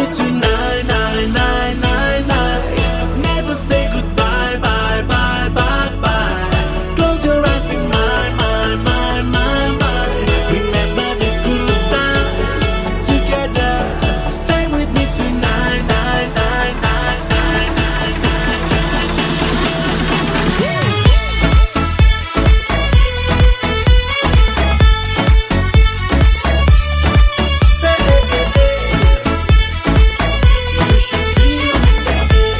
tonight, night, night, night, night. Never say goodbye, bye, bye, bye, bye. Close your eyes, be mine, mine, mine, mine, mine. Remember the good times together. Stay with me tonight, night, night, night, night, night, night, night. Say you should feel the same.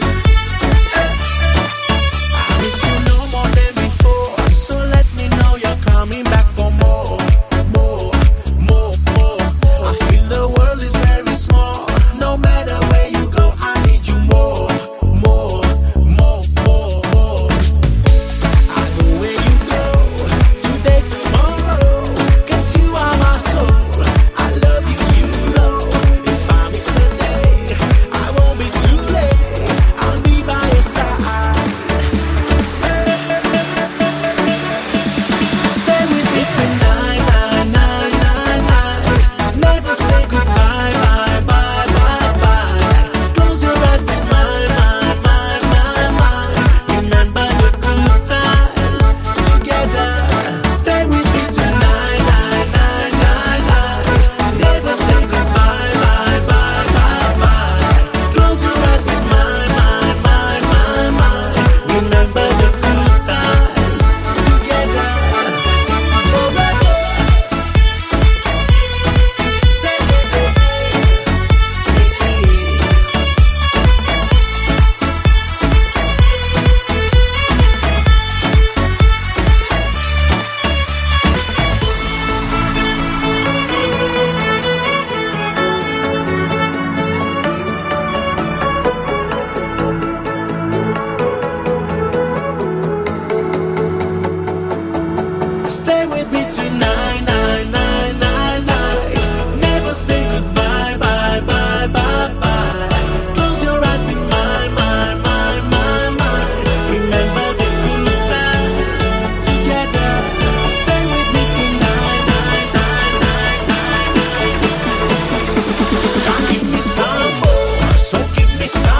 I miss you no more than before, so let me know you're coming back for more, more, more, more. I feel the world is very small. No matter where you go, I need you more, more, more, more, more. I go where you go, today, tomorrow, 'cause you are my soul. I love you, you know. If I miss a day, I won't be too late. I'll be by your side. Stay with me tonight, night, night, night, night. Never say goodbye, bye, bye, bye, bye. Close your eyes, be mine, mine, mine, mine, mine. Remember the good times together. Stay with me tonight, night, night, night, night. Never say goodbye, bye, bye, bye, bye. Close your eyes, be mine, mine, mine, mine, mine. Remember the good times together. Forever. Say Stay with me tonight, night, night, night, night. Never say goodbye, bye, bye, bye, bye. Close your eyes, be mine, mine, mine, mine, mine. Remember the good times together. Stay with me tonight, night, night, night, night, night. Come give me some more, so give me some.